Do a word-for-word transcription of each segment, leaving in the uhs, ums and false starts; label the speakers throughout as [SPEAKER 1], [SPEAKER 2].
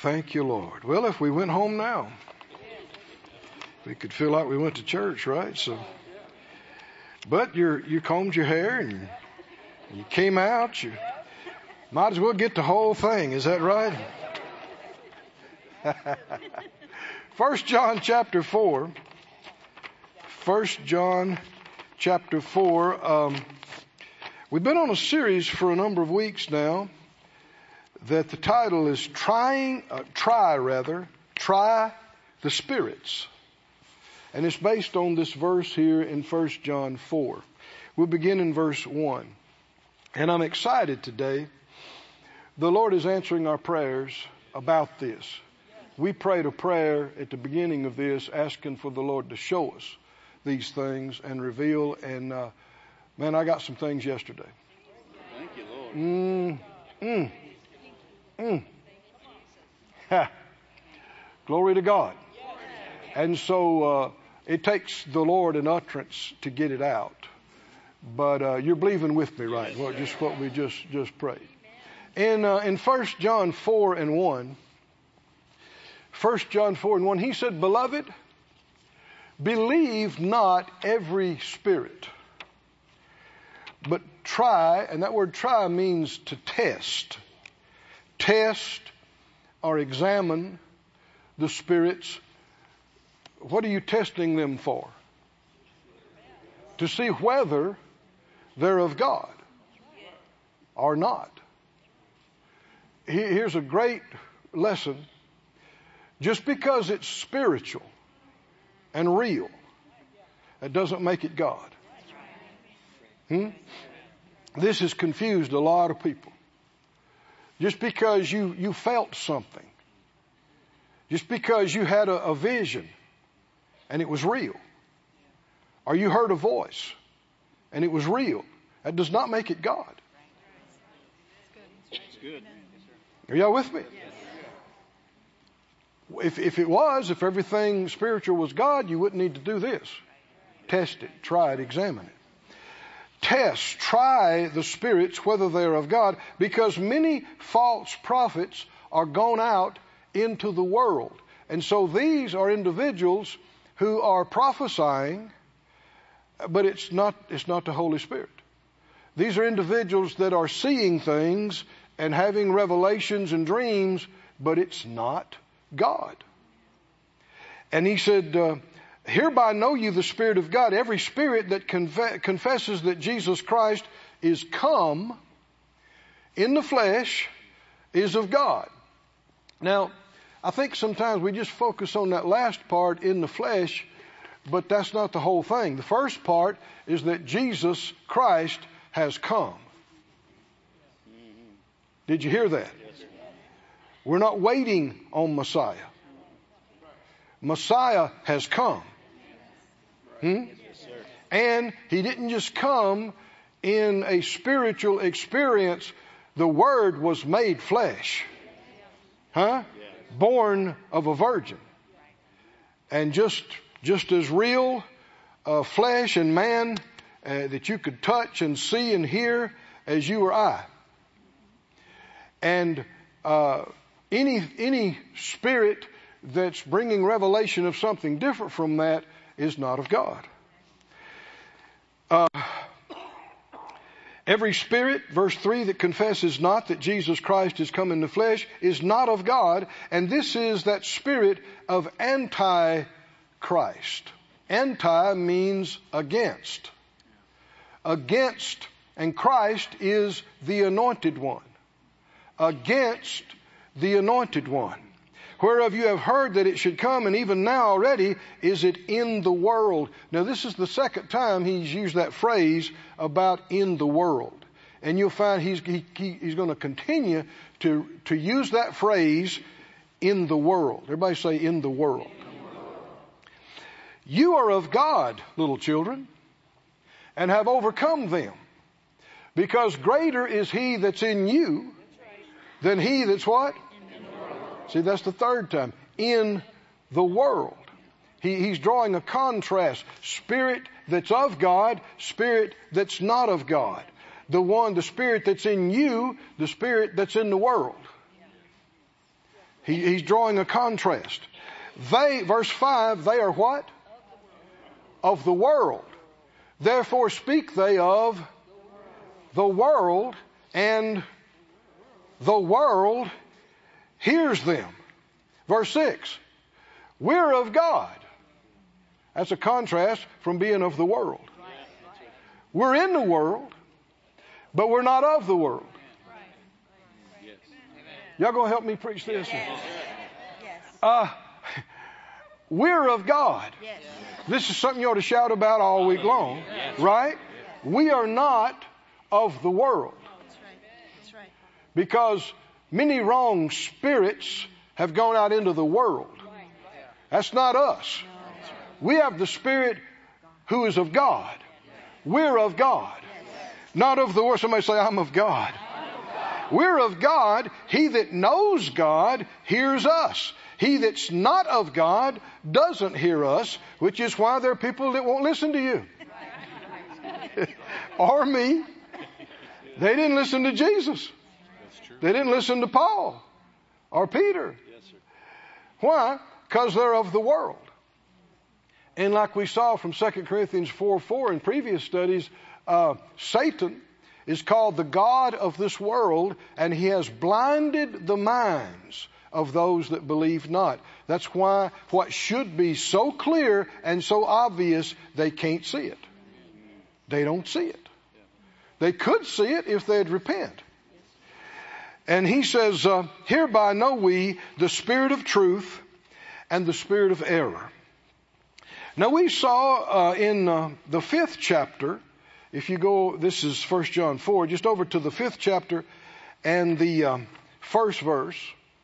[SPEAKER 1] Thank you, Lord. Well, if we went home now, we could feel like we went to church, right? So, but you you combed your hair and you came out. You might as well get the whole thing. Is that right? First John chapter four. First John chapter four. Um, we've been on a series for a number of weeks now that the title is trying, uh, try rather, try the spirits. And it's based on this verse here in First John four. We'll begin in verse one. And I'm excited today. The Lord is answering our prayers about this. We prayed a prayer at the beginning of this asking for the Lord to show us these things and reveal. And, uh, man, I got some things yesterday.
[SPEAKER 2] Thank you, Lord.
[SPEAKER 1] Mm, mm, mm. Ha. Glory to God. And so uh, it takes the Lord an utterance to get it out. But uh, you're believing with me, right? Well, just what we just, just prayed. In, uh, in First John four and one, First John four and one, he said, "Beloved, believe not every spirit, but try," and that word try means to test. Test or examine the spirits. What are you testing them for? To see whether they're of God or not. Here's a great lesson. Just because it's spiritual and real, that doesn't make it God. Hmm? This has confused a lot of people. Just because you, you felt something, just because you had a, a vision and it was real, or you heard a voice and it was real, that does not make it God.
[SPEAKER 2] That's good.
[SPEAKER 1] Are y'all with me? If, if it was, if everything spiritual was God, you wouldn't need to do this. Test it, try it, examine it. Test, try the spirits whether they're of God, because many false prophets are gone out into the world. And so these are individuals who are prophesying, but it's not, it's not the Holy Spirit. These are individuals that are seeing things and having revelations and dreams, but it's not God. And he said, uh, hereby know you the Spirit of God. Every spirit that conf- confesses that Jesus Christ is come in the flesh is of God. Now, I think sometimes we just focus on that last part, in the flesh, but that's not the whole thing. The first part is that Jesus Christ has come. Did you hear that? We're not waiting on Messiah. Messiah has come. Hmm? And he didn't just come in a spiritual experience. The Word was made flesh. Huh? Born of a virgin. And just, just as real uh, flesh and man uh, that you could touch and see and hear as you or I. And uh, any any spirit that's bringing revelation of something different from that is not of God. Uh, every spirit, verse three, that confesses not that Jesus Christ is come in the flesh is not of God, and this is that spirit of Antichrist. Anti means against. Against, and Christ is the anointed one. Against the anointed one. Whereof you have heard that it should come, and even now already is it in the world. Now this is the second time he's used that phrase about in the world. And you'll find he's, he, he, he's going to continue to, to use that phrase, in the world. Everybody say, in the world. You are of God, little children, and have overcome them. Because greater is he that's in you than he that's what? See, that's the third time. In the world. He, he's drawing a contrast. Spirit that's of God, spirit that's not of God. The one, the spirit that's in you, the spirit that's in the world. He, he's drawing a contrast. They, verse five, they are what? Of the world. Therefore speak they of the world, and the world hears them. Verse six, we're of God. That's a contrast from being of the world. We're in the world, but we're not of the world. Y'all gonna help me preach this? Uh, we're of God. This is something you ought to shout about all week long, right? We are not of the world. Because many wrong spirits have gone out into the world. That's not us. We have the Spirit who is of God. We're of God. Not of the world. Somebody say, I'm of God. We're of God. He that knows God hears us. He that's not of God doesn't hear us, which is why there are people that won't listen to you. Or me. They didn't listen to Jesus. They didn't listen to Paul or Peter. Why? Because they're of the world. And like we saw from Second Corinthians four four in previous studies, uh, Satan is called the god of this world, and he has blinded the minds of those that believe not. That's why what should be so clear and so obvious, they can't see it. They don't see it. They could see it if they'd repent. And he says, uh, hereby know we the spirit of truth and the spirit of error. Now we saw uh, in uh, the fifth chapter, if you go, this is First John four, just over to the fifth chapter and the um, first verse.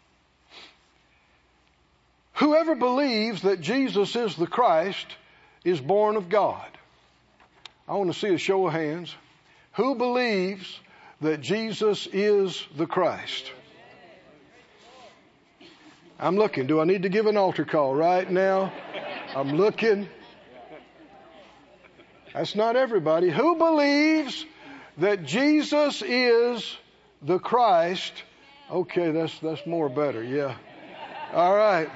[SPEAKER 1] Whoever believes that Jesus is the Christ is born of God. I want to see a show of hands. Who believes that Jesus is the Christ? I'm looking. Do I need to give an altar call right now? I'm looking. That's not everybody. Who believes that Jesus is the Christ? Okay, that's that's more better. Yeah. All right.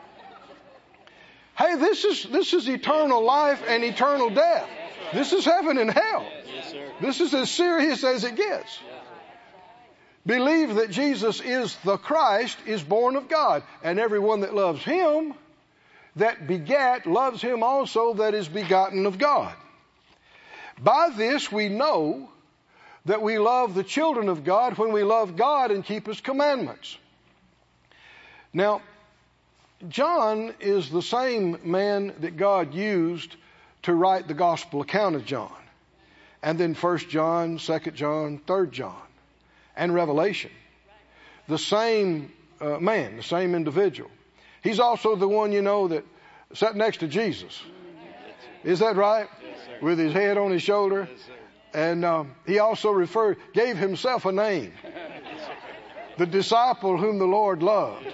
[SPEAKER 1] Hey, this is this is eternal life and eternal death. This is heaven and hell. This is as serious as it gets. Believe that Jesus is the Christ is born of God, and everyone that loves him that begat loves him also that is begotten of God. By this we know that we love the children of God when we love God and keep his commandments. Now, John is the same man that God used to write the gospel account of John. And then First John, Second John, Third John, and Revelation. The same uh, man, the same individual. He's also the one, you know, that sat next to Jesus. Is that right?
[SPEAKER 2] Yes, sir.
[SPEAKER 1] With his head on his shoulder.
[SPEAKER 2] Yes, sir.
[SPEAKER 1] And um, he also referred, gave himself a name. The disciple whom the Lord loved.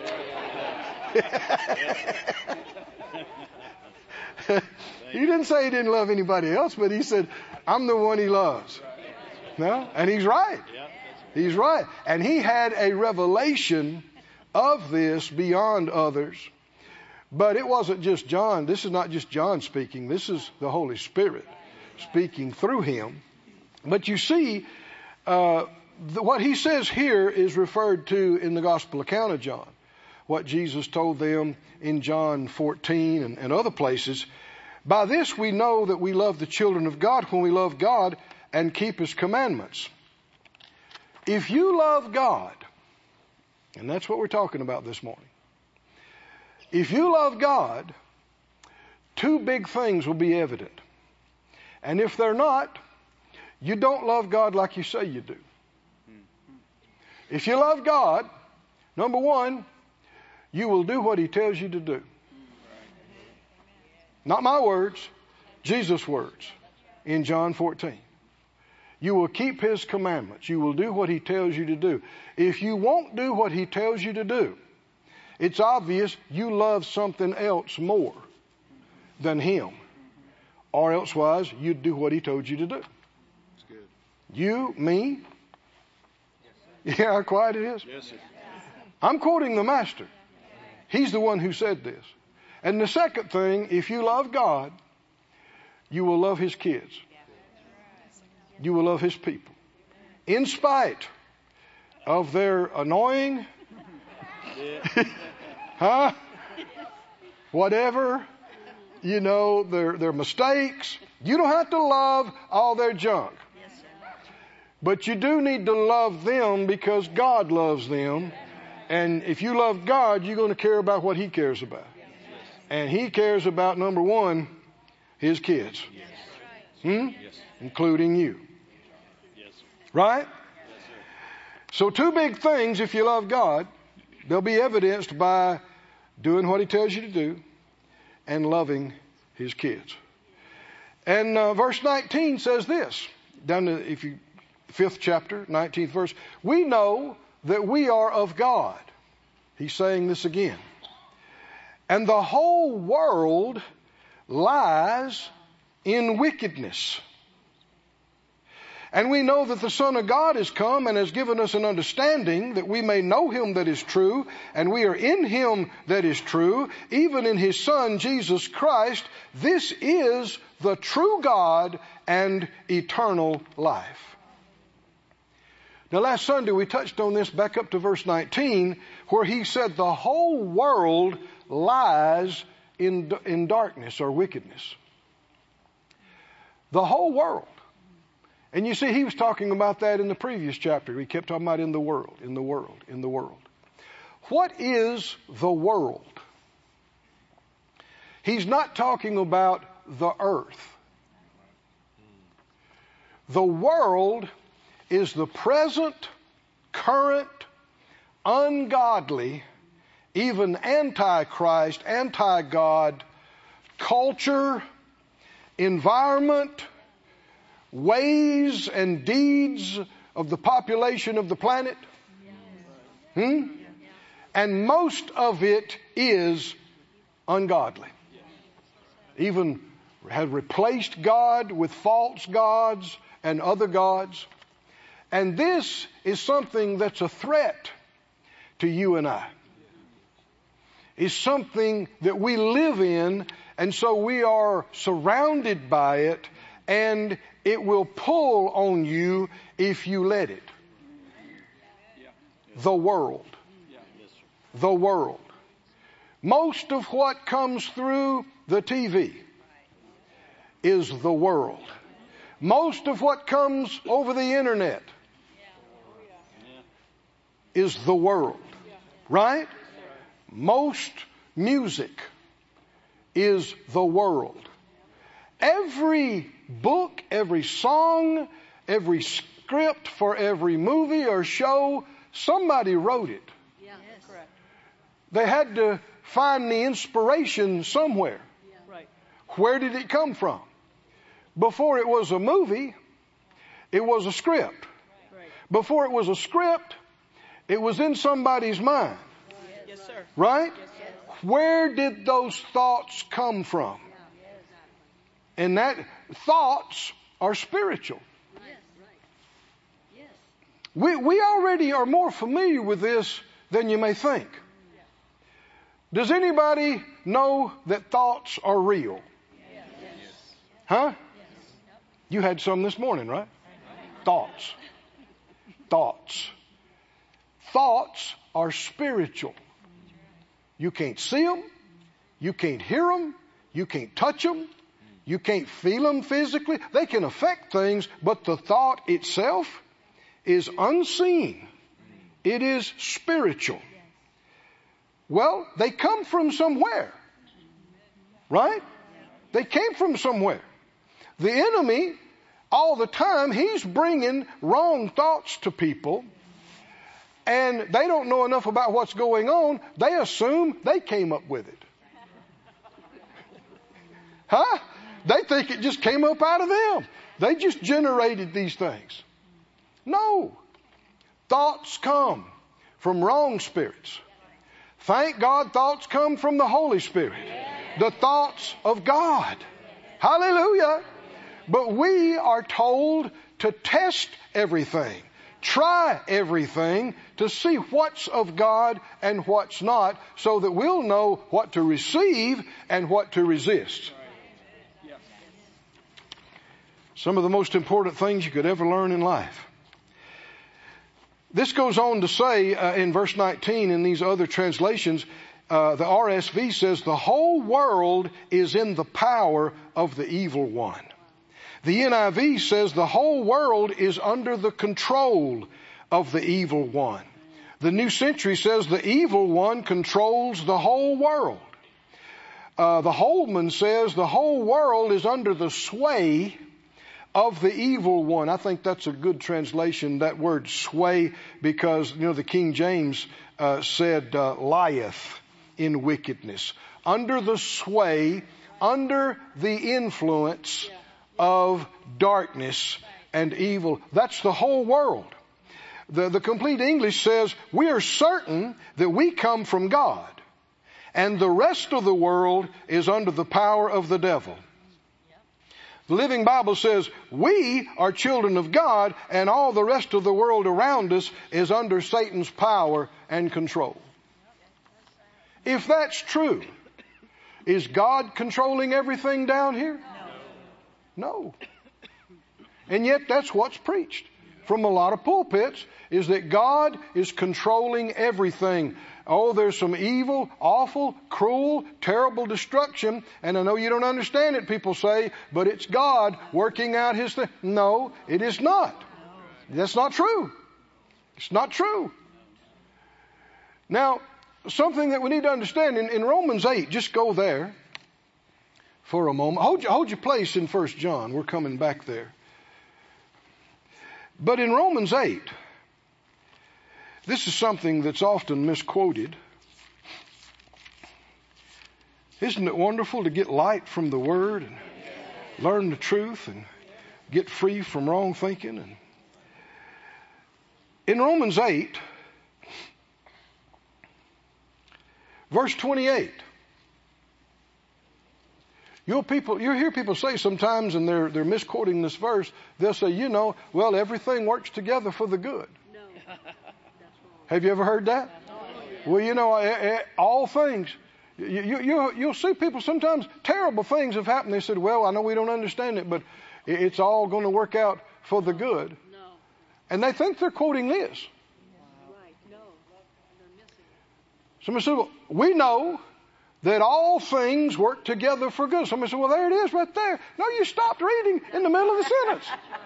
[SPEAKER 1] He didn't say he didn't love anybody else, but he said, I'm the one he loves. No? And he's right. He's right. And he had a revelation of this beyond others. But it wasn't just John. This is not just John speaking. This is the Holy Spirit speaking through him. But you see, uh, the, what he says here is referred to in the gospel account of John. What Jesus told them in John fourteen and, and other places. By this we know that we love the children of God when we love God and keep his commandments. If you love God, and that's what we're talking about this morning. If you love God, two big things will be evident. And if they're not, you don't love God like you say you do. If you love God, number one, you will do what he tells you to do. Not my words, Jesus' words in John fourteen. You will keep his commandments. You will do what he tells you to do. If you won't do what he tells you to do, it's obvious you love something else more than him. Or elsewise, you'd do what he told you to do.
[SPEAKER 2] That's good.
[SPEAKER 1] You, me. Yeah, how quiet it is.
[SPEAKER 2] Yes, sir.
[SPEAKER 1] I'm quoting the master. He's the one who said this. And the second thing, if you love God, you will love His kids. You will love His people. In spite of their annoying, huh? Whatever, you know, their, their mistakes. You don't have to love all their junk. But you do need to love them because God loves them. And if you love God, you're going to care about what He cares about. And He cares about, number one, His kids. Hmm? Including you. Right? So two big things, if you love God, they'll be evidenced by doing what He tells you to do and loving His kids. And uh, verse nineteen says this, down to, if you, fifth chapter, nineteenth verse, we know that we are of God. He's saying this again. And the whole world lies in wickedness. And we know that the Son of God has come and has given us an understanding that we may know Him that is true, and we are in Him that is true, even in His Son, Jesus Christ. This is the true God and eternal life. Now, last Sunday we touched on this back up to verse nineteen, where he said the whole world lies in, in darkness or wickedness. The whole world. And you see, he was talking about that in the previous chapter. He kept talking about in the world, in the world, in the world. What is the world? He's not talking about the earth. The world is the present, current, ungodly, even anti-Christ, anti-God culture, environment, ways and deeds of the population of the planet. Hmm? And most of it is ungodly. Even have replaced God with false gods and other gods. And this is something that's a threat to you and I. It's something that we live in, and so we are surrounded by it, and it will pull on you if you let it. The world. The world. Most of what comes through the T V is the world. Most of what comes over the internet is the world. Right? Most music is the world. Every book, every song, every script for every movie or show, somebody wrote it.
[SPEAKER 3] Yeah, yes. Correct.
[SPEAKER 1] They had to find the inspiration somewhere.
[SPEAKER 3] Yeah. Right.
[SPEAKER 1] Where did it come from? Before it was a movie, it was a script.
[SPEAKER 3] Right.
[SPEAKER 1] Before it was a script, it was in somebody's mind.
[SPEAKER 3] Yes, sir.
[SPEAKER 1] Right?
[SPEAKER 3] Yes, sir.
[SPEAKER 1] Where did those thoughts come from? And that thoughts are spiritual.
[SPEAKER 3] Yes, right. Yes.
[SPEAKER 1] We, we already are more familiar with this than you may think. Does anybody know that thoughts are real?
[SPEAKER 3] Yes.
[SPEAKER 1] Huh? You had some this morning, right? Thoughts. Thoughts. Thoughts are spiritual. You can't see them. You can't hear them. You can't touch them. You can't feel them physically. They can affect things, but the thought itself is unseen. It is spiritual. Well, they come from somewhere. Right? They came from somewhere. The enemy, all the time, he's bringing wrong thoughts to people. And they don't know enough about what's going on. They assume they came up with it. Huh? They think it just came up out of them. They just generated these things. No. Thoughts come from wrong spirits. Thank God thoughts come from the Holy Spirit. The thoughts of God. Hallelujah. But we are told to test everything. try everything to see what's of God and what's not, so that we'll know what to receive and what to resist. Some of the most important things you could ever learn in life. This goes on to say uh, in verse nineteen in these other translations, uh, the R S V says, the whole world is in the power of the evil one. The N I V says the whole world is under the control of the evil one. The New Century says the evil one controls the whole world. Uh, the Holman says the whole world is under the sway of the evil one. I think that's a good translation, that word sway, because, you know, the King James uh, said uh, lieth in wickedness. Under the sway, under the influence of darkness and evil. That's the whole world. The, the complete English says we are certain that we come from God, and the rest of the world is under the power of the devil. The Living Bible says we are children of God, and all the rest of the world around us is under Satan's power and control. If that's true, is God controlling everything down here? No. And yet that's what's preached from a lot of pulpits, is that God is controlling everything. Oh, there's some evil, awful, cruel, terrible destruction, and I know you don't understand it, people say, but it's God working out His thing. No, it is not. That's not true. It's not true. Now, something that we need to understand in, in Romans eight, just go there for a moment. Hold, hold your place in First John. We're coming back there. But in Romans eight, this is something that's often misquoted. Isn't it wonderful to get light from the Word and learn the truth and get free from wrong thinking? And in Romans eight, verse twenty-eight, you'll people, you'll hear people say sometimes, and they're they're misquoting this verse. They'll say, you know, well, everything works together for the good.
[SPEAKER 3] No.
[SPEAKER 1] Have you ever heard that? Well, you know, all things. You, you, you, you'll see people sometimes, terrible things have happened. They said, well, I know we don't understand it, but it's all going to work out for the good.
[SPEAKER 3] No.
[SPEAKER 1] And they think they're quoting this.
[SPEAKER 3] Right. No. They're missing it.
[SPEAKER 1] Somebody said, well, we know that all things work together for good. Somebody said, well, there it is right there. No, you stopped reading in the middle of the sentence.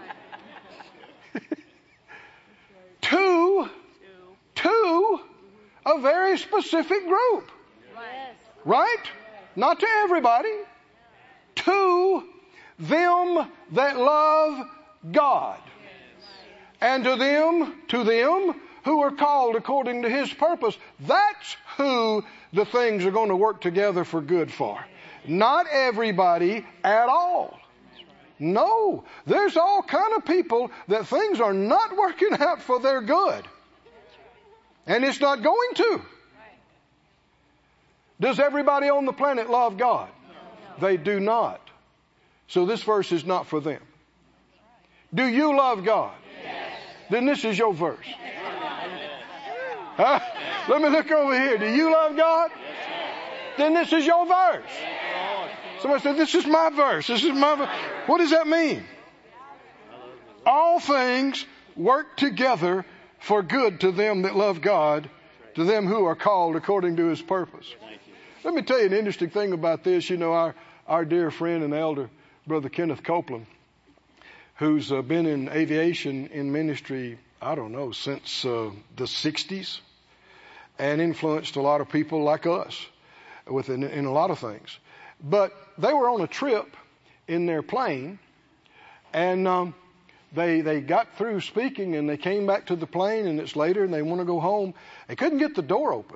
[SPEAKER 1] Two, two, a very specific group.
[SPEAKER 3] Right.
[SPEAKER 1] Right? Not to everybody. To them that love God. And to them, to them who are called according to His purpose. That's who the things are going to work together for good for. Not everybody at all. No. There's all kind of people that things are not working out for their good. And it's not going to. Does everybody on the planet love God? They do not. So this verse is not for them. Do you love God? Yes. Then this is your verse. Huh? Let me look over here. Do you love God? Then this is your verse. Somebody said, this is my verse. This is my verse. What does that mean? All things work together for good to them that love God, to them who are called according to His purpose. Let me tell you an interesting thing about this. You know, our, our dear friend and elder, Brother Kenneth Copeland, who's uh, been in aviation in ministry, I don't know, since uh, the sixties, and influenced a lot of people like us with in, in a lot of things. But they were on a trip in their plane, and um, they they got through speaking, and they came back to the plane, and it's later, and they want to go home. They couldn't get the door open.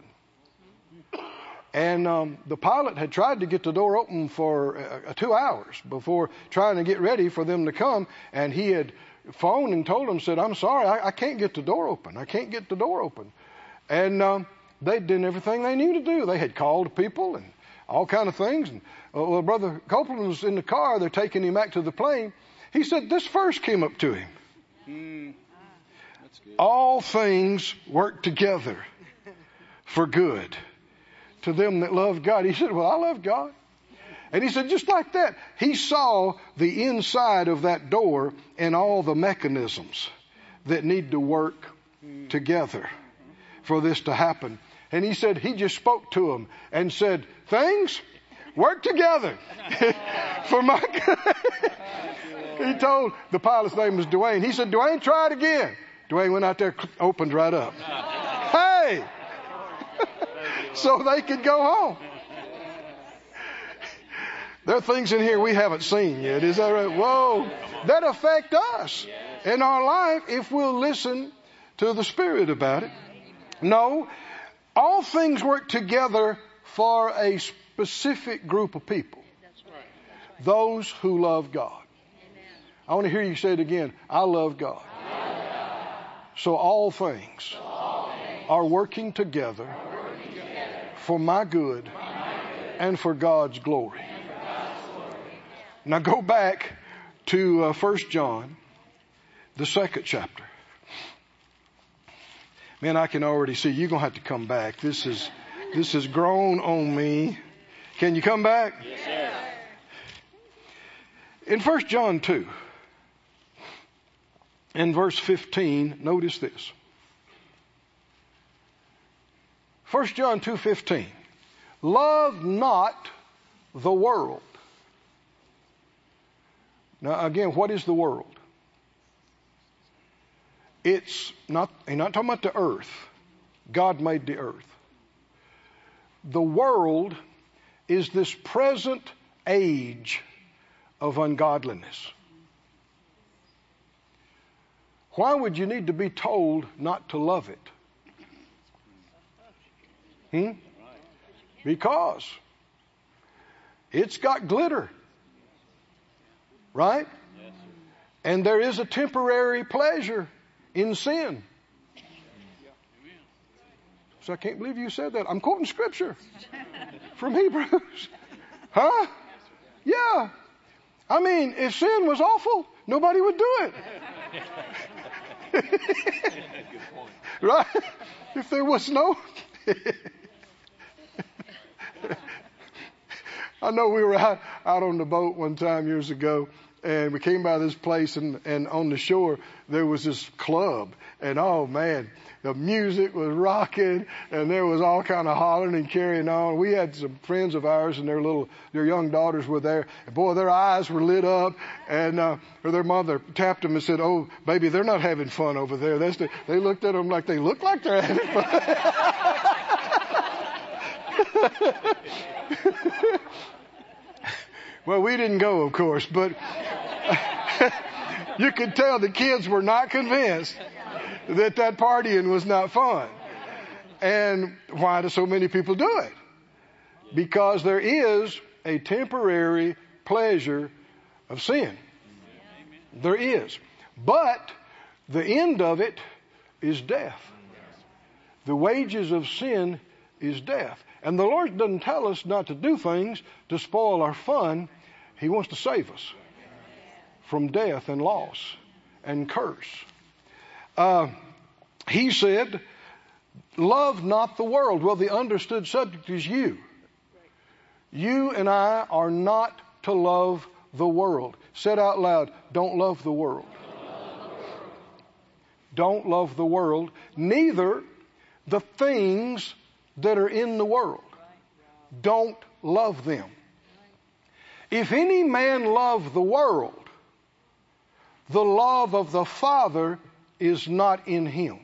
[SPEAKER 1] And um, the pilot had tried to get the door open for uh, two hours before trying to get ready for them to come. And he had phoned and told them, said, I'm sorry, I, I can't get the door open. I can't get the door open. And um, they'd done everything they knew to do. They had called people and all kind of things. And uh, well, Brother Copeland was in the car. They're taking him back to the plane. He said this verse came up to him.
[SPEAKER 2] Mm.
[SPEAKER 1] all things work together for good to them that love God. He said, well, I love God. And he said, just like that, he saw the inside of that door and all the mechanisms that need to work together for this to happen. And he said, he just spoke to them and said, things work together for my good. He told, the pilot's name was Dwayne. He said, Dwayne, try it again. Dwayne went out there, opened right up. Hey! So they could go home. There are things in here we haven't seen yet. Is that right? Whoa. That affect us in our life if we'll listen to the Spirit about it. No. All things work together for a specific group of people. Those who love God. I want to hear you say it again. I love God. So all things are working together for my good and for God's glory. Now go back to uh, First John, the second chapter. Man, I can already see you're going to have to come back. This is this has grown on me. Can you come back?
[SPEAKER 2] Yes, sir.
[SPEAKER 1] In First John two, in verse fifteen, notice this. First John two fifteen. Love not the world. Now again, what is the world? It's not, he's not talking about the earth. God made the earth. The world is this present age of ungodliness. Why would you need to be told not to love it? Hmm? Because it's got glitter. Right? And there is a temporary pleasure in sin. So I can't believe you said that. I'm quoting scripture from Hebrews. Huh? Yeah. I mean, if sin was awful, nobody would do it. Right? If there was no... I know we were out, out on the boat one time years ago, and we came by this place, and, and on the shore there was this club, and oh man, the music was rocking, and there was all kind of hollering and carrying on. We had some friends of ours, and their little, their young daughters were there, and boy, their eyes were lit up, and uh, or their mother tapped them and said, "Oh, baby, they're not having fun over there." That's the, they looked at them like they look like they're having fun. Well, we didn't go, of course, but you could tell the kids were not convinced that that partying was not fun. And why do so many people do it? Because there is a temporary pleasure of sin. There is. But the end of it is death. The wages of sin is death. And the Lord doesn't tell us not to do things to spoil our fun. He wants to save us from death and loss and curse. Uh, he said, love not the world. Well, the understood subject is you. You and I are not to love the world. Said out loud, don't love the world. Don't love the world. Neither the things that are in the world. Don't love them. If any man love the world, the love of the Father is not in him.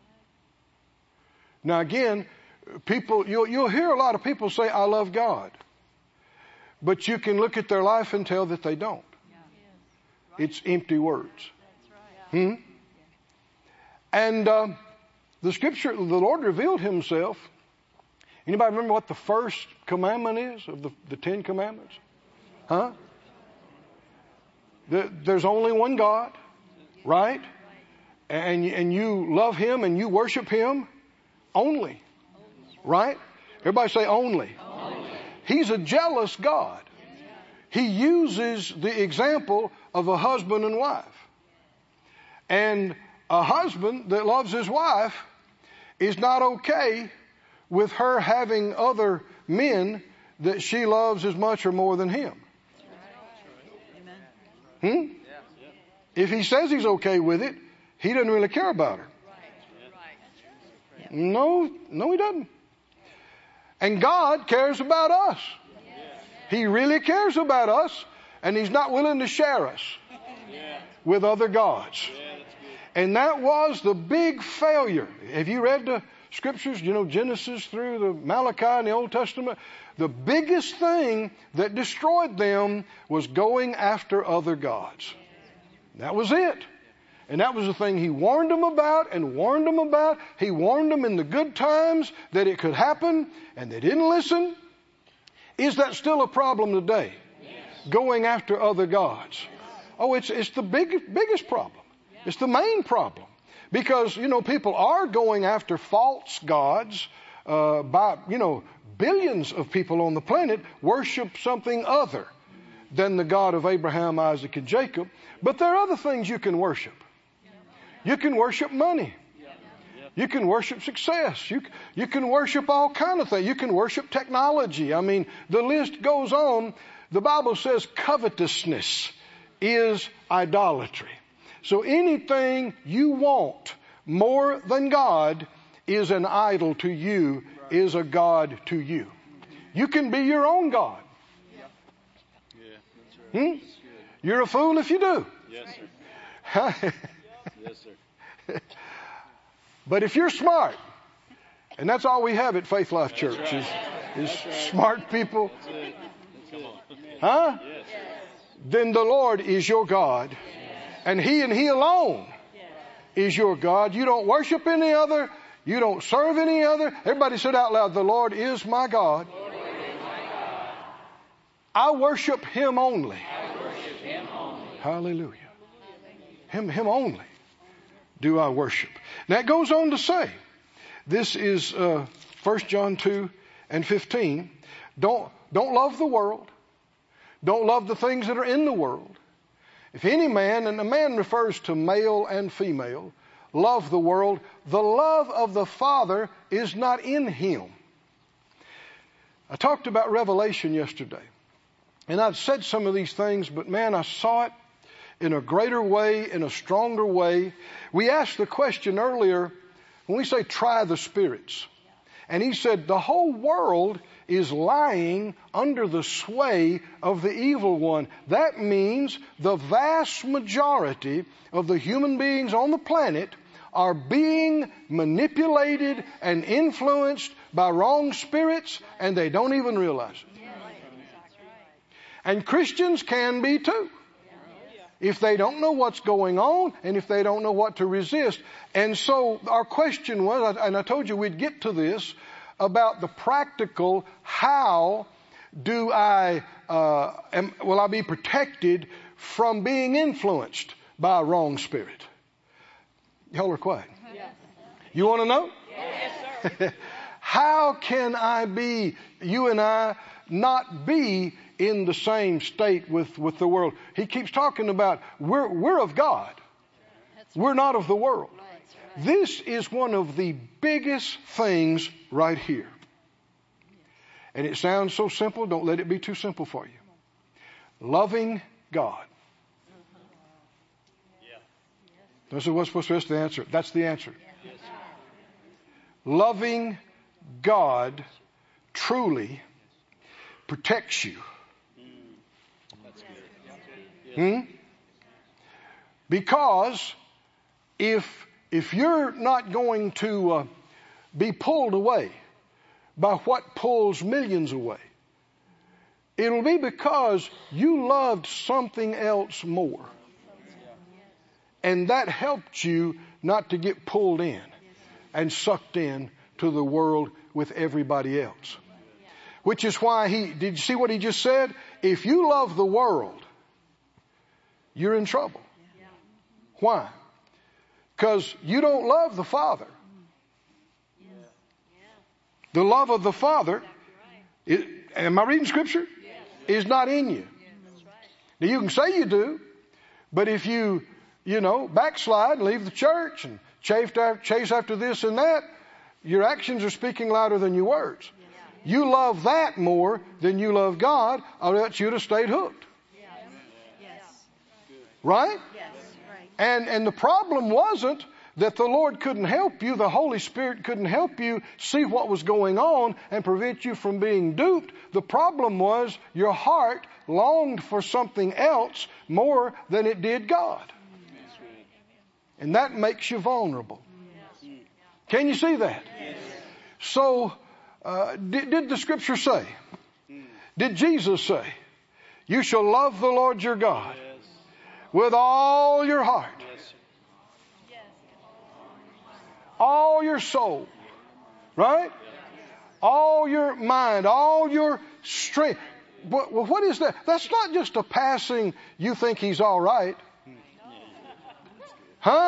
[SPEAKER 1] Now again, people, you'll, you'll hear a lot of people say, I love God. But you can look at their life and tell that they don't. It's empty words. Hmm? And uh, the scripture, the Lord revealed himself. Anybody remember what the first commandment is of the, the Ten Commandments? Huh? The, there's only one God, right? And, and you love him and you worship him only, right? Everybody say only. Only. He's a jealous God. He uses the example of a husband and wife. And A husband that loves his wife is not okay with her having other men that she loves as much or more than him. Hmm? If he says he's okay with it, he doesn't really care about her. No, no, he doesn't. And God cares about us. He really cares about us, and he's not willing to share us with other gods. And that was the big failure. Have you read the scriptures, you know, Genesis through the Malachi in the Old Testament? The biggest thing that destroyed them was going after other gods. That was it. And that was the thing he warned them about and warned them about. He warned them in the good times that it could happen, and they didn't listen. Is that still a problem today? Yes. Going after other gods. Oh, it's it's the big, biggest problem. It's the main problem. Because, you know, people are going after false gods. Uh, by, you know, billions of people on the planet worship something other than the God of Abraham, Isaac, and Jacob. But there are other things you can worship. You can worship money. You can worship success. You, you can worship all kind of things. You can worship technology. I mean, the list goes on. The Bible says covetousness is idolatry. So anything you want more than God is an idol to you, is a God to you. You can be your own God. Hmm? You're a fool if you do.
[SPEAKER 2] Yes, sir. Yes, sir.
[SPEAKER 1] But if you're smart, and that's all we have at Faith Life Church,
[SPEAKER 2] right.
[SPEAKER 1] is, is
[SPEAKER 2] right.
[SPEAKER 1] smart people,
[SPEAKER 2] That's it. That's it.
[SPEAKER 1] huh?
[SPEAKER 2] Yes.
[SPEAKER 1] Then the Lord is your God, and He and He alone is your God. You don't worship any other. You don't serve any other. Everybody said out loud, the Lord is my God. I worship Him only. Hallelujah. Him, Him only do I worship. Now it goes on to say, this is uh, First John two and fifteen. Don't, don't love the world. Don't love the things that are in the world. If any man, and a man refers to male and female, love the world, the love of the Father is not in him. I talked about Revelation yesterday. And I've said some of these things, but man, I saw it in a greater way, in a stronger way. We asked the question earlier, when we say try the spirits. And he said the whole world is lying under the sway of the evil one. That means the vast majority of the human beings on the planet are being manipulated and influenced by wrong spirits, and they don't even realize it. And Christians can be too, if they don't know what's going on and if they don't know what to resist. And so our question was, and I told you we'd get to this, about the practical, how do I, uh, am, will I be protected from being influenced by a wrong spirit? Y'all are quiet. Yes. You want to know? Yes, sir. How can I be, you and I, not be in the same state with, with the world? He keeps talking about we're, we're of God. We're not of the world. This is one of the biggest things right here. And it sounds so simple. Don't let it be too simple for you. Loving God. This is what's supposed to be the answer. That's the answer. Loving God truly protects you. Hmm? Because if if you're not going to uh, be pulled away by what pulls millions away, it'll be because you loved something else more. And that helped you not to get pulled in and sucked in to the world with everybody else. Which is why he, did you see what he just said? If you love the world, you're in trouble. Why? Because you don't love the Father. The love of the Father, it, am I reading Scripture? Is not in you. Now you can say you do, but if you you know, backslide and leave the church and chase after, chase after this and that, your actions are speaking louder than your words. You love that more than you love God, or else you'd have stayed hooked.
[SPEAKER 3] Yes.
[SPEAKER 1] Right?
[SPEAKER 3] Yes. Right.
[SPEAKER 1] And, and the problem wasn't that the Lord couldn't help you, the Holy Spirit couldn't help you see what was going on and prevent you from being duped. The problem was your heart longed for something else more than it did God. And that makes you vulnerable. Can you see that?
[SPEAKER 3] Yes.
[SPEAKER 1] So, uh, did, did the Scripture say, did Jesus say, you shall love the Lord your God with all your heart, all your soul, right? All your mind, all your strength. Well, what is that? That's not just a passing, you think he's all right. Huh?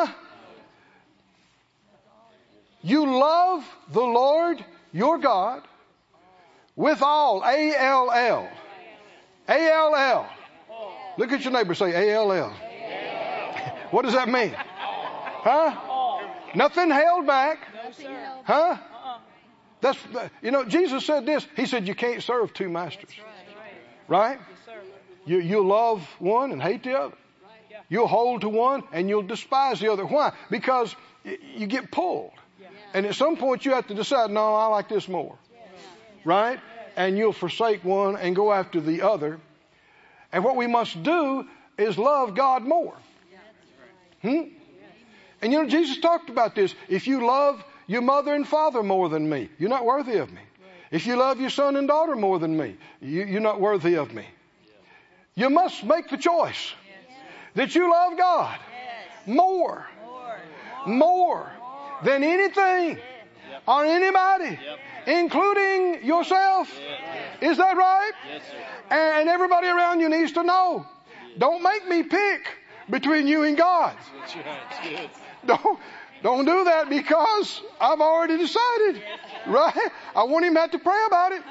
[SPEAKER 1] You love the Lord your God with all, A L L. A L L. Look at your neighbor, say A L L. What does that mean? Huh? Nothing held back. Huh? That's, you know, Jesus said this. He said you can't serve two masters. Right? You, you'll love one and hate the other. You'll hold to one and you'll despise the other. Why? Because you get pulled. And at some point you have to decide, no, I like this more. Right? And you'll forsake one and go after the other. And what we must do is love God more. Hmm? And you know, Jesus talked about this. If you love your mother and father more than me, you're not worthy of me. If you love your son and daughter more than me, you, you're not worthy of me. You must make the choice that you love God more, more than anything or anybody, including yourself. Is that right? And everybody around you needs to know. Don't make me pick between you and God. Don't, don't do that because I've already decided. Right? I want him to have to pray about it.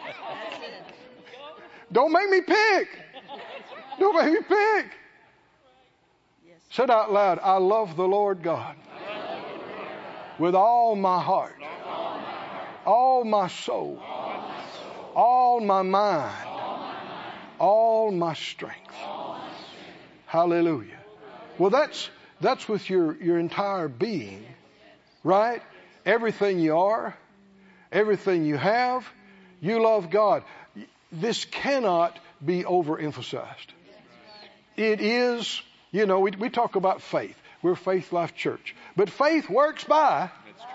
[SPEAKER 1] Don't make me pick. Don't make me pick. Said out loud, I love the Lord God with all my heart, all my soul, all my mind, all my strength. Hallelujah. Well, that's that's with your, your entire being, right? Everything you are, everything you have, you love God. This cannot be overemphasized. It is, you know, we, we talk about faith. We're Faith Life Church. But faith works by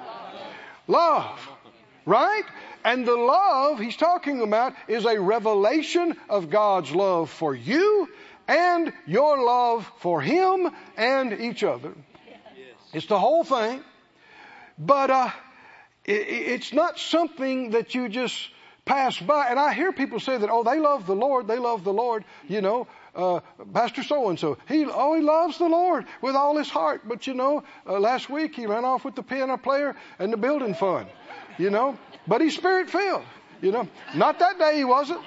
[SPEAKER 1] love, right? And the love he's talking about is a revelation of God's love for you and your love for him and each other. It's the whole thing. But uh, it, it's not something that you just pass by. And I hear people say that, oh, they love the Lord. They love the Lord. You know, uh, Pastor so-and-so, he, oh, he loves the Lord with all his heart. But, you know, uh, last week he ran off with the piano player and the building fund, you know. But he's spirit-filled. You know, not that day he wasn't.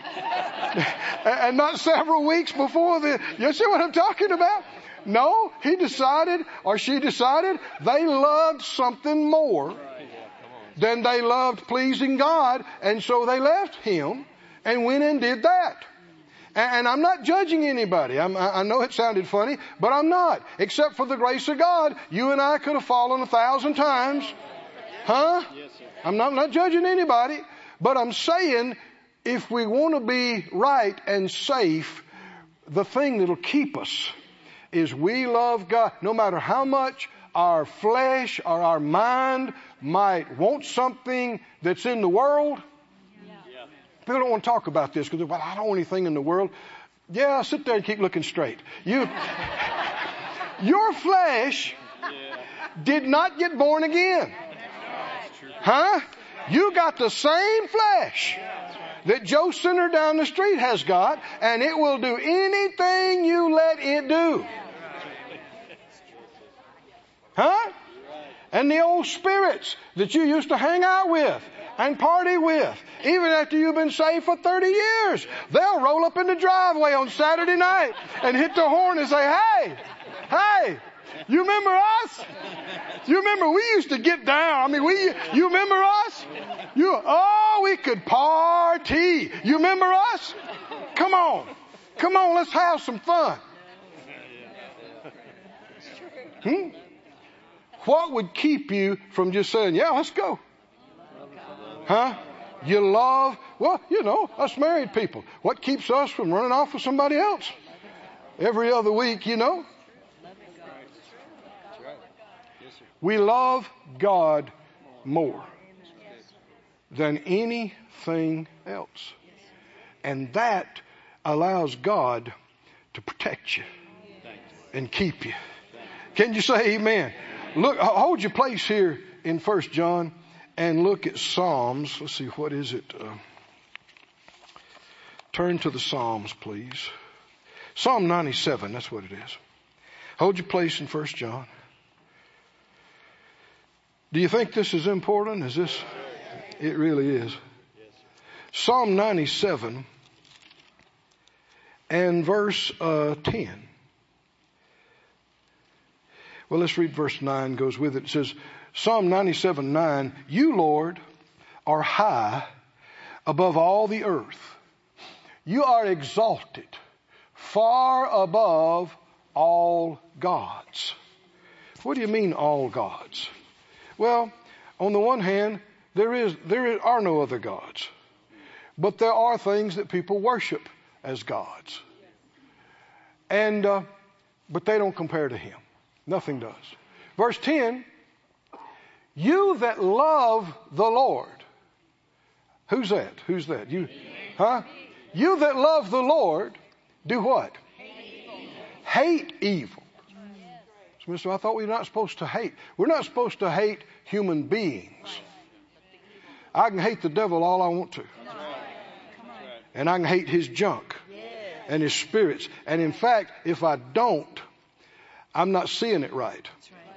[SPEAKER 1] And not several weeks before the, you see what I'm talking about? No, he decided or she decided they loved something more than they loved pleasing God. And so they left him and went and did that. And I'm not judging anybody. I'm, I know it sounded funny, but I'm not. Except for the grace of God, you and I could have fallen a thousand times. Huh? I'm not, I'm not judging anybody. But I'm saying, if we want to be right and safe, the thing that'll keep us is we love God. No matter how much our flesh or our mind might want something that's in the world. Yeah. People don't want to talk about this because, well, I don't want anything in the world. Yeah, sit there and keep looking straight. You, your flesh did not get born again. Huh? You got the same flesh that Joe Center down the street has got, and it will do anything you let it do. Huh? And the old spirits that you used to hang out with and party with, even after you've been saved for thirty years, they'll roll up in the driveway on Saturday night and hit the horn and say, hey, Hey, you remember us? You remember we used to get down. I mean, we, you remember us? You, oh, we could party. You remember us? Come on. Come on, let's have some fun. Hmm? What would keep you from just saying, yeah, let's go? Huh? You love, well, you know, us married people. What keeps us from running off with somebody else every other week, you know? We love God more than anything else. And that allows God to protect you and keep you. Can you say amen? Look, hold your place here in First John and look at Psalms. Let's see, what is it? Uh, turn to the Psalms, please. Psalm ninety-seven, that's what it is. Hold your place in First John. Do you think this is important? Is this? It really is. Psalm ninety-seven and verse uh, ten. Well, let's read verse nine, goes with it. It says, Psalm ninety-seven, nine, you, Lord, are high above all the earth. You are exalted far above all gods. What do you mean, all gods? Well, on the one hand, there is there are no other gods. But there are things that people worship as gods. And, uh, but they don't compare to him. Nothing does. Verse ten, you that love the Lord. Who's that? Who's that? You, huh? You that love the Lord, do what? Hate evil. So, Mister I thought we were not supposed to hate. We're not supposed to hate human beings. I can hate the devil all I want to. And I can hate his junk and his spirits. And in fact, if I don't, I'm not seeing it right.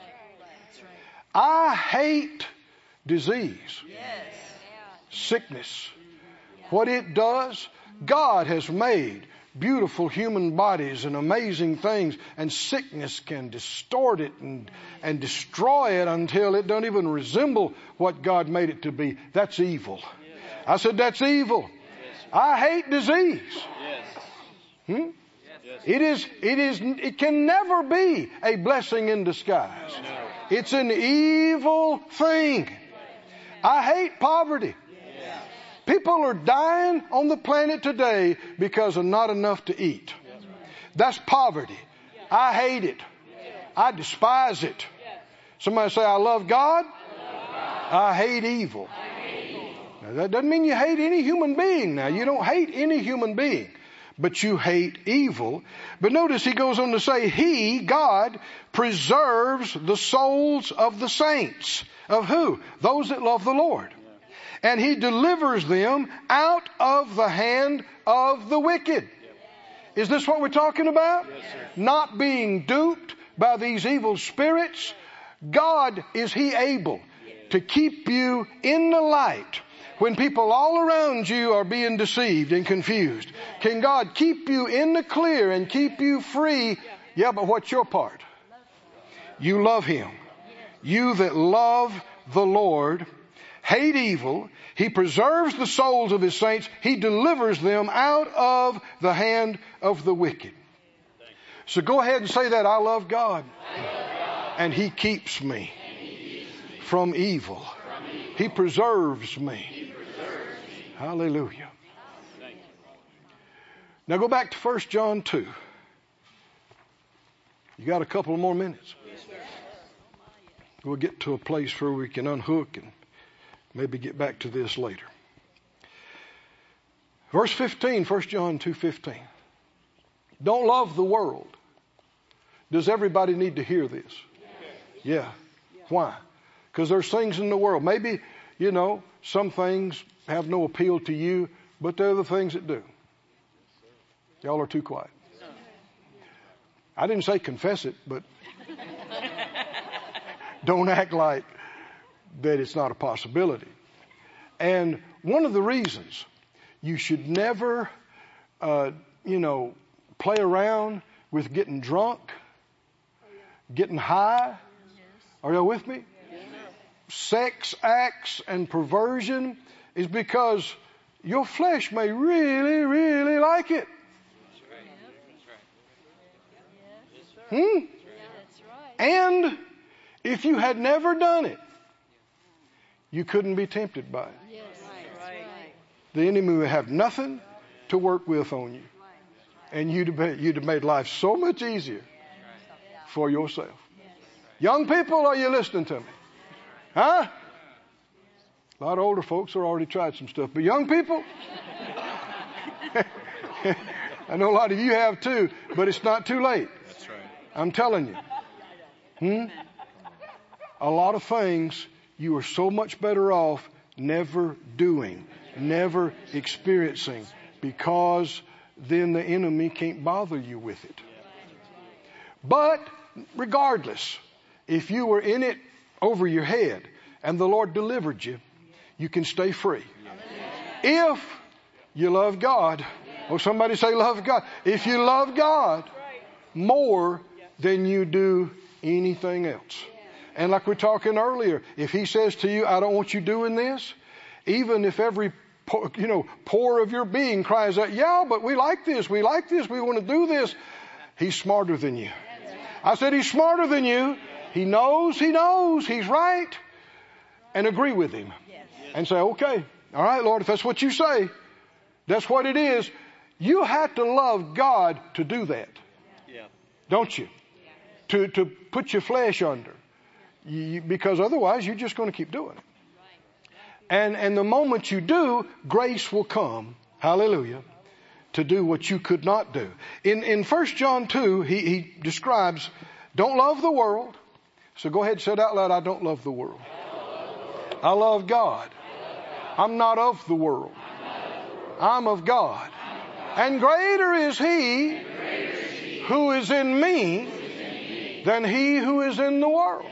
[SPEAKER 1] I hate disease, sickness. What it does, God has made beautiful human bodies and amazing things, and sickness can distort it and, and destroy it until it doesn't even resemble what God made it to be. That's evil. I said, that's evil. I hate disease. Hmm? It is, it is, it can never be a blessing in disguise. It's an evil thing. I hate poverty. People are dying on the planet today because of not enough to eat. That's poverty. I hate it. I despise it. Somebody say, I love God. I hate evil. Now, that doesn't mean you hate any human being now. You don't hate any human being. But you hate evil. But notice he goes on to say, he, God, preserves the souls of the saints. Of who? Those that love the Lord. And he delivers them out of the hand of the wicked. Is this what we're talking about?
[SPEAKER 2] Yes, sir.
[SPEAKER 1] Not being duped by these evil spirits. God, is he able to keep you in the light when people all around you are being deceived and confused? Can God keep you in the clear and keep you free? Yeah, but what's your part? You love him. You that love the Lord hate evil. He preserves the souls of his saints. He delivers them out of the hand of the wicked. So go ahead and say that. I love God. And he keeps me from evil. He preserves me. Hallelujah. Now go back to First John two. You got a couple more minutes. We'll get to a place where we can unhook and maybe get back to this later. Verse fifteen, First John two fifteen. Don't love the world. Does everybody need to hear this? Yeah. Why? Because there's things in the world. Maybe, you know, some things have no appeal to you, but there are the things that do. Y'all are too quiet. I didn't say confess it, but don't act like that it's not a possibility. And one of the reasons you should never, uh, you know, play around with getting drunk getting high. Are y'all with me? Sex acts and perversion is because your flesh may really, really like it. Hmm? And if you had never done it, you couldn't be tempted by it. The enemy would have nothing to work with on you. And you'd have, you'd have made life so much easier for yourself. Young people, are you listening to me? Huh? A lot of older folks have already tried some stuff. But young people, I know a lot of you have too, but it's not too late.
[SPEAKER 2] That's right.
[SPEAKER 1] I'm telling you. Hmm? A lot of things you are so much better off never doing, never experiencing, because then the enemy can't bother you with it. But regardless, if you were in it over your head and the Lord delivered you, you can stay free. If you love God. Oh, somebody say love God. If you love God more than you do anything else. And like we were talking earlier, if he says to you, I don't want you doing this, even if every, you know, pore of your being cries out, yeah, but we like this, we like this, we want to do this, he's smarter than you. I said he's smarter than you. He knows, he knows, he's right. And agree with him. And say, okay, all right, Lord, if that's what you say, that's what it is. You have to love God to do that.
[SPEAKER 2] Yeah.
[SPEAKER 1] Don't you? To, to put your flesh under. You, because otherwise you're just going to keep doing it. And, and the moment you do, grace will come. Hallelujah. To do what you could not do. In, in First John two, he, he describes, don't love the world. So go ahead and say it out loud, I don't love the world. I love God. I'm not of the world. I'm of God. And greater is he who is in me than he who is in the world.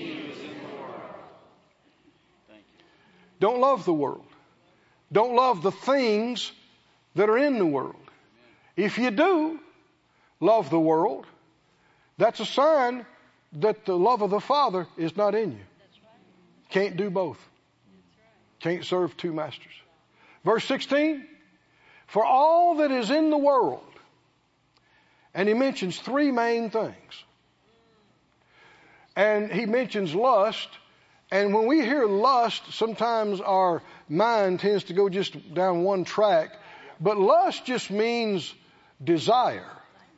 [SPEAKER 1] Don't love the world. Don't love the things that are in the world. If you do love the world, that's a sign that the love of the Father is not in you. Can't do both. Can't serve two masters. Verse sixteen, for all that is in the world, and he mentions three main things. And he mentions lust, and when we hear lust, sometimes our mind tends to go just down one track, but lust just means desire.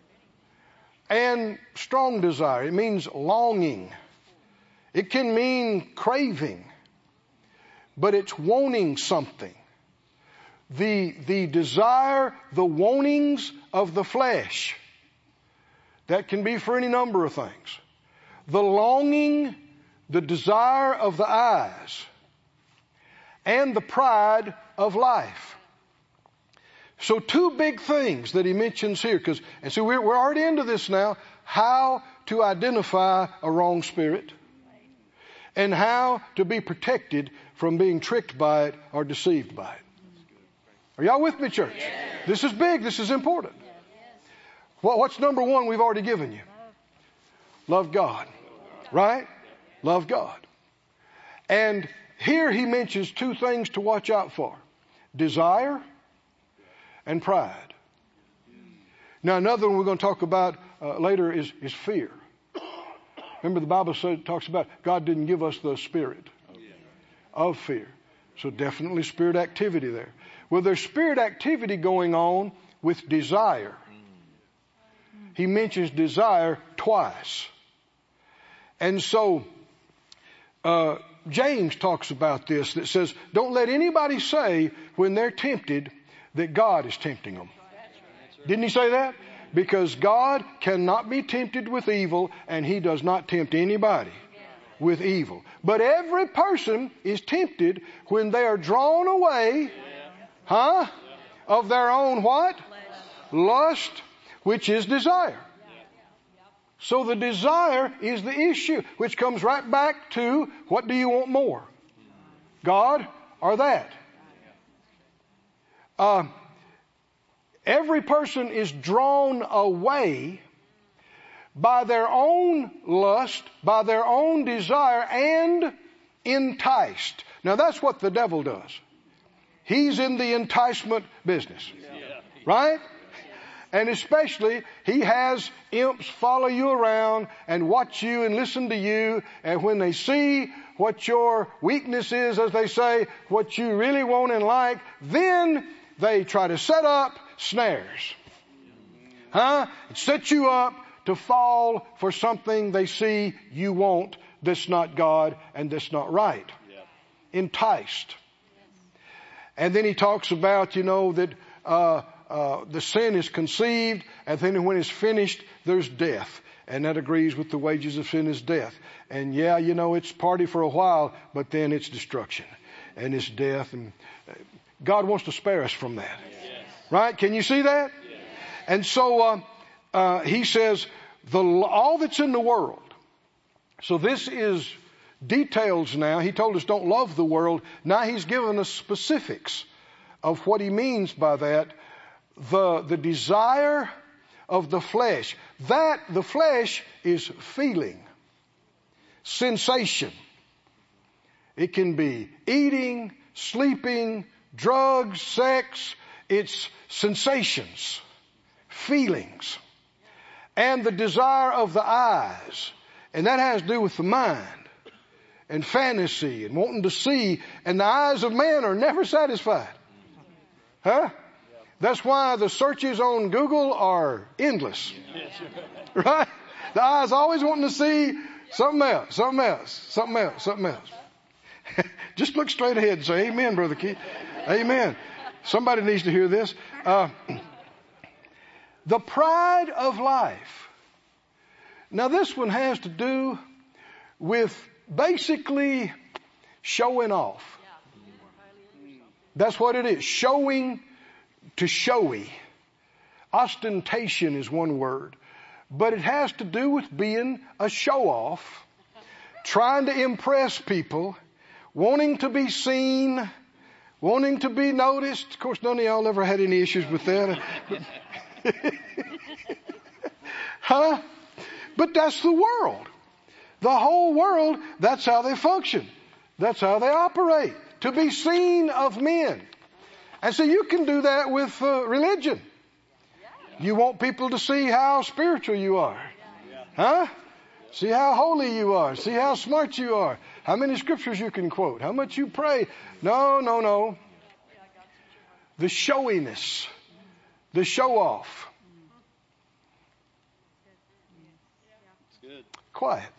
[SPEAKER 1] And strong desire. It means longing. It can mean craving. But it's wanting something. The, the desire, the wantings of the flesh. That can be for any number of things. The longing, the desire of the eyes. And the pride of life. So two big things that he mentions here, because, and so we're, we're already into this now, how to identify a wrong spirit and how to be protected from being tricked by it or deceived by it. Are y'all with me, church? Yes. This is big. This is important. Yes. Well, what's number one we've already given you? Love God. Right? Love God. And here he mentions two things to watch out for. Desire and pride. Now, another one we're going to talk about uh, later is, is fear. Remember, the Bible said, talks about God didn't give us the spirit of fear. So definitely spirit activity there. Well, there's spirit activity going on with desire. He mentions desire twice. And so uh, James talks about this, that says, don't let anybody say when they're tempted that God is tempting them. Didn't he say that? Because God cannot be tempted with evil, and he does not tempt anybody with evil. But every person is tempted when they are drawn away, huh, of their own what? Lust, which is desire. So the desire is the issue, which comes right back to, what do you want more? God or that? Uh, every person is drawn away by their own lust, by their own desire, and enticed. Now that's what the devil does. He's in the enticement business. Right? And especially, he has imps follow you around and watch you and listen to you. And when they see what your weakness is, as they say, what you really want and like, then they try to set up snares. Huh? Set you up to fall for something they see you want that's not God and that's not right. Enticed. And then he talks about, you know, that uh, uh, the sin is conceived, and then when it's finished, there's death. And that agrees with the wages of sin is death. And yeah, you know, it's party for a while, but then it's destruction. And it's death. And God wants to spare us from that. Yes. Right? Can you see that? Yes. And so uh, uh, he says, the all that's in the world. So this is details now. He told us don't love the world. Now he's given us specifics of what he means by that. The, the desire of the flesh. That, the flesh, is feeling. Sensation. It can be eating, sleeping, drugs, sex. It's sensations. Feelings. And the desire of the eyes. And that has to do with the mind. And fantasy and wanting to see. And the eyes of man are never satisfied. Huh? That's why the searches on Google are endless. Right? The eyes always wanting to see something else, something else, something else, something else. Just look straight ahead and say, amen, Brother Keith. Amen. Somebody needs to hear this. Uh, the pride of life. Now this one has to do with basically showing off. That's what it is. Showing to showy. Ostentation is one word. But it has to do with being a show-off. Trying to impress people. Wanting to be seen. Wanting to be noticed. Of course, none of y'all ever had any issues with that. Huh? But that's the world. The whole world, that's how they function. That's how they operate. To be seen of men. And so you can do that with uh, religion. You want people to see how spiritual you are. Huh? See how holy you are. See how smart you are. How many scriptures you can quote. How much you pray. No, no, no. The showiness. The show off. Quiet.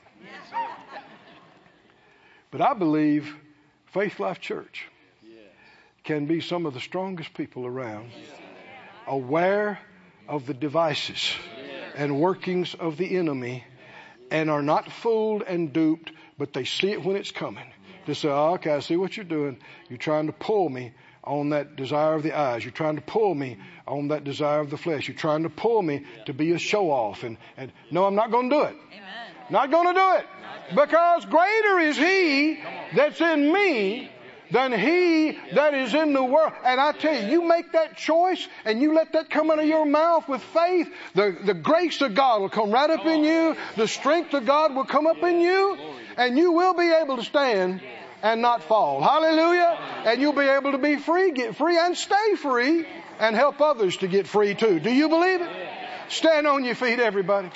[SPEAKER 1] But I believe Faith Life Church can be some of the strongest people around, aware of the devices and workings of the enemy, and are not fooled and duped, but they see it when it's coming. They say, oh, okay, I see what you're doing. You're trying to pull me on that desire of the eyes. You're trying to pull me on that desire of the flesh. You're trying to pull me to be a show-off. And, and no, I'm not going to do it.
[SPEAKER 3] Amen.
[SPEAKER 1] Not going to do it. Because greater is He that's in me than he that is in the world. And I tell you, you make that choice and you let that come out of your mouth with faith, the, the grace of God will come right up in you. The strength of God will come up in you. And you will be able to stand and not fall. Hallelujah. And you'll be able to be free, get free, and stay free, and help others to get free too. Do you believe it? Stand on your feet, everybody.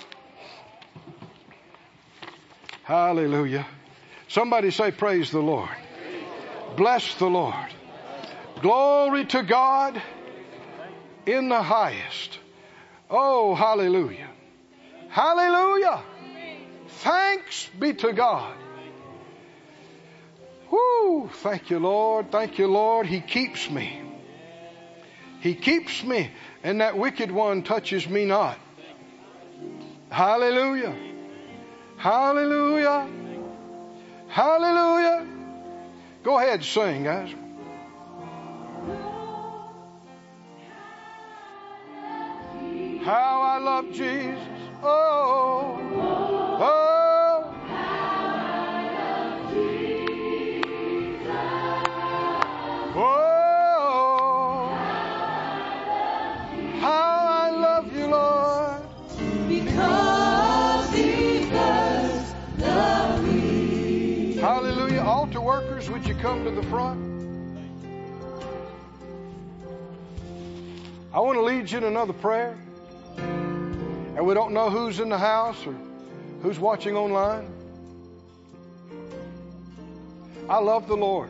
[SPEAKER 1] Hallelujah. Somebody say, praise the Lord. Bless the Lord. Glory to God in the highest. Oh, hallelujah. Hallelujah. Thanks be to God. Whoo, thank you, Lord. Thank you, Lord. He keeps me. He keeps me, and that wicked one touches me not. Hallelujah. Hallelujah. Hallelujah. Go ahead and sing, guys. How I love Jesus. Oh. Oh. Oh. How I love you, Lord.
[SPEAKER 4] Because
[SPEAKER 1] Hallelujah. Altar workers, would you come to the front? I want to lead you in another prayer. And we don't know who's in the house or who's watching online. I love the Lord.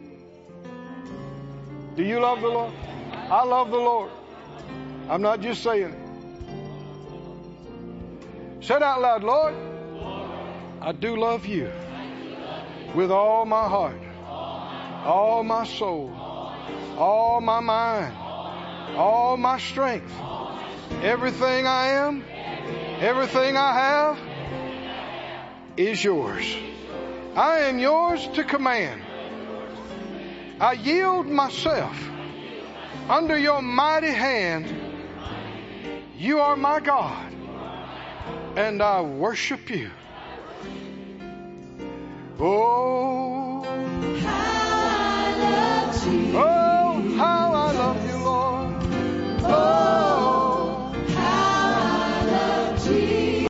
[SPEAKER 1] Do you love the Lord? I love the Lord. I'm not just saying it. Say it out loud, Lord, I do love you with all my heart, all my soul, all my mind, all my strength. Everything I am, everything I have is yours. I am yours to command. I yield myself under your mighty hand. You are my God, and I worship you. Oh, I love Jesus. Oh,